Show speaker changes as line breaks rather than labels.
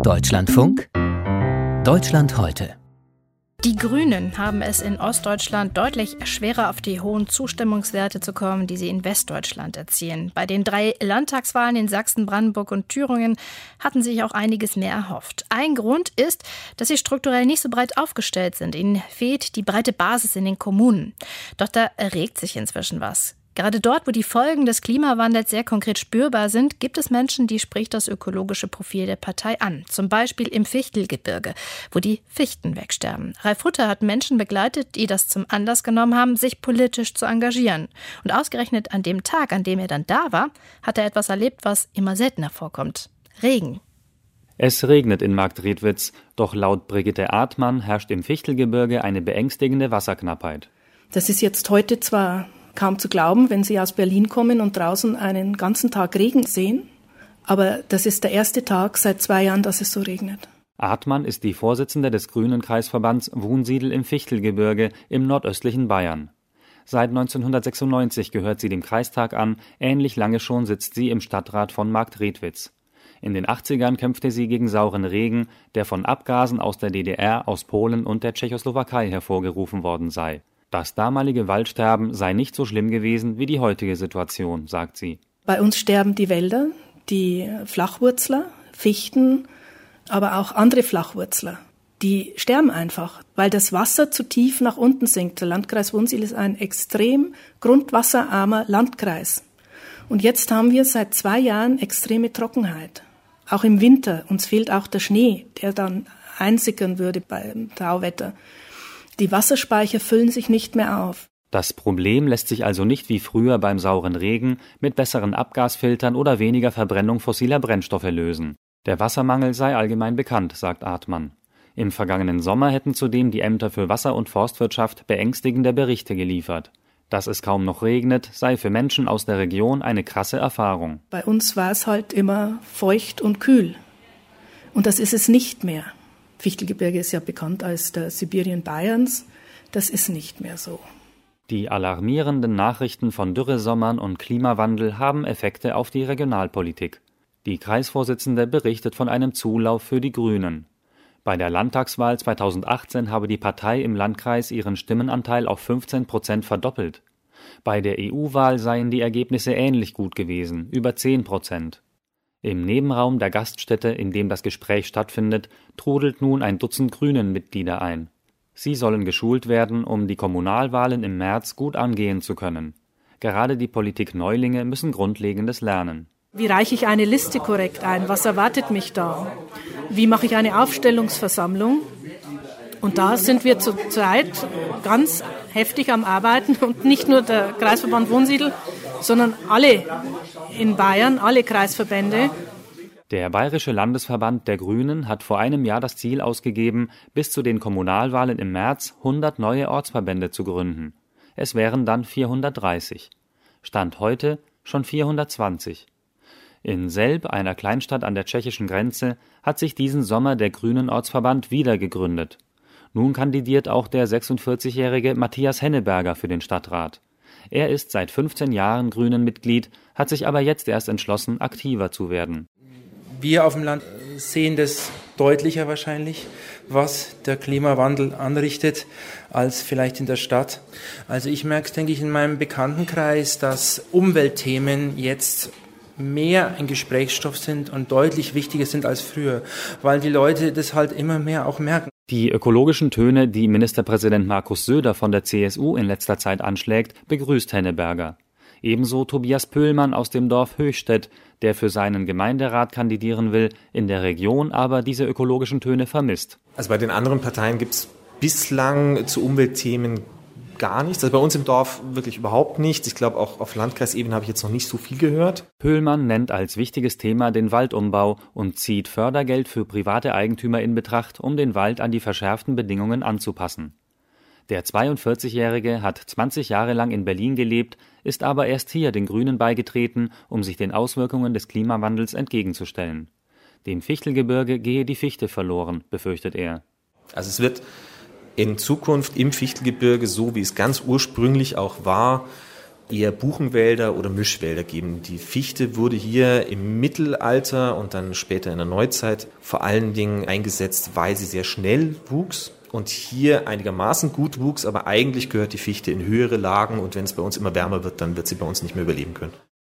Deutschlandfunk Deutschland heute.
Die Grünen haben es in Ostdeutschland deutlich schwerer, auf die hohen Zustimmungswerte zu kommen, die sie in Westdeutschland erzielen. Bei den 3 Landtagswahlen in Sachsen, Brandenburg und Thüringen hatten sich auch einiges mehr erhofft. Ein Grund ist, dass sie strukturell nicht so breit aufgestellt sind. Ihnen fehlt die breite Basis in den Kommunen. Doch da regt sich inzwischen was. Gerade dort, wo die Folgen des Klimawandels sehr konkret spürbar sind, gibt es Menschen, die spricht das ökologische Profil der Partei an. Zum Beispiel im Fichtelgebirge, wo die Fichten wegsterben. Ralf Hutter hat Menschen begleitet, die das zum Anlass genommen haben, sich politisch zu engagieren. Und ausgerechnet an dem Tag, an dem er dann da war, hat er etwas erlebt, was immer seltener vorkommt. Regen.
Es regnet in Marktredwitz, doch laut Brigitte Artmann herrscht im Fichtelgebirge eine beängstigende Wasserknappheit.
Das ist jetzt heute zwar kaum zu glauben, wenn Sie aus Berlin kommen und draußen einen ganzen Tag Regen sehen. Aber das ist der erste Tag seit 2 Jahren, dass es so regnet.
Artmann ist die Vorsitzende des Grünen Kreisverbands Wunsiedel im Fichtelgebirge im nordöstlichen Bayern. Seit 1996 gehört sie dem Kreistag an, ähnlich lange schon sitzt sie im Stadtrat von Marktredwitz. In den 80ern kämpfte sie gegen sauren Regen, der von Abgasen aus der DDR, aus Polen und der Tschechoslowakei hervorgerufen worden sei. Das damalige Waldsterben sei nicht so schlimm gewesen wie die heutige Situation, sagt sie.
Bei uns sterben die Wälder, die Flachwurzler, Fichten, aber auch andere Flachwurzler. Die sterben einfach, weil das Wasser zu tief nach unten sinkt. Der Landkreis Wunsiedel ist ein extrem grundwasserarmer Landkreis. Und jetzt haben wir seit 2 Jahren extreme Trockenheit. Auch im Winter. Uns fehlt auch der Schnee, der dann einsickern würde beim Tauwetter. Die Wasserspeicher füllen sich nicht mehr auf.
Das Problem lässt sich also nicht wie früher beim sauren Regen mit besseren Abgasfiltern oder weniger Verbrennung fossiler Brennstoffe lösen. Der Wassermangel sei allgemein bekannt, sagt Artmann. Im vergangenen Sommer hätten zudem die Ämter für Wasser- und Forstwirtschaft beängstigende Berichte geliefert. Dass es kaum noch regnet, sei für Menschen aus der Region eine krasse Erfahrung.
Bei uns war es halt immer feucht und kühl. Und das ist es nicht mehr. Fichtelgebirge ist ja bekannt als der Sibirien Bayerns. Das ist nicht mehr so.
Die alarmierenden Nachrichten von Dürresommern und Klimawandel haben Effekte auf die Regionalpolitik. Die Kreisvorsitzende berichtet von einem Zulauf für die Grünen. Bei der Landtagswahl 2018 habe die Partei im Landkreis ihren Stimmenanteil auf 15% verdoppelt. Bei der EU-Wahl seien die Ergebnisse ähnlich gut gewesen, über 10%. Im Nebenraum der Gaststätte, in dem das Gespräch stattfindet, trudelt nun ein Dutzend Grünen-Mitglieder ein. Sie sollen geschult werden, um die Kommunalwahlen im März gut angehen zu können. Gerade die Politik-Neulinge müssen Grundlegendes lernen.
Wie reiche ich eine Liste korrekt ein? Was erwartet mich da? Wie mache ich eine Aufstellungsversammlung? Und da sind wir zurzeit ganz heftig am Arbeiten und nicht nur der Kreisverband Wunsiedel, sondern alle in Bayern, alle Kreisverbände.
Der Bayerische Landesverband der Grünen hat vor einem Jahr das Ziel ausgegeben, bis zu den Kommunalwahlen im März 100 neue Ortsverbände zu gründen. Es wären dann 430. Stand heute schon 420. In Selb, einer Kleinstadt an der tschechischen Grenze, hat sich diesen Sommer der Grünen-Ortsverband wieder gegründet. Nun kandidiert auch der 46-jährige Matthias Henneberger für den Stadtrat. Er ist seit 15 Jahren Grünen-Mitglied, hat sich aber jetzt erst entschlossen, aktiver zu werden.
Wir auf dem Land sehen das deutlicher wahrscheinlich, was der Klimawandel anrichtet, als vielleicht in der Stadt. Also ich merke es, denke ich, in meinem Bekanntenkreis, dass Umweltthemen jetzt mehr ein Gesprächsstoff sind und deutlich wichtiger sind als früher, weil die Leute das halt immer mehr auch merken.
Die ökologischen Töne, die Ministerpräsident Markus Söder von der CSU in letzter Zeit anschlägt, begrüßt Henneberger. Ebenso Tobias Pöhlmann aus dem Dorf Höchstädt, der für seinen Gemeinderat kandidieren will, in der Region aber diese ökologischen Töne vermisst.
Also bei den anderen Parteien gibt es bislang zu Umweltthemen gar nichts. Also bei uns im Dorf wirklich überhaupt nichts. Ich glaube, auch auf Landkreisebene habe ich jetzt noch nicht so viel gehört.
Pöhlmann nennt als wichtiges Thema den Waldumbau und zieht Fördergeld für private Eigentümer in Betracht, um den Wald an die verschärften Bedingungen anzupassen. Der 42-Jährige hat 20 Jahre lang in Berlin gelebt, ist aber erst hier den Grünen beigetreten, um sich den Auswirkungen des Klimawandels entgegenzustellen. Dem Fichtelgebirge gehe die Fichte verloren, befürchtet er.
Also es wird in Zukunft im Fichtelgebirge, so wie es ganz ursprünglich auch war, eher Buchenwälder oder Mischwälder geben. Die Fichte wurde hier im Mittelalter und dann später in der Neuzeit vor allen Dingen eingesetzt, weil sie sehr schnell wuchs und hier einigermaßen gut wuchs, aber eigentlich gehört die Fichte in höhere Lagen und wenn es bei uns immer wärmer wird, dann wird sie bei uns nicht mehr überleben können.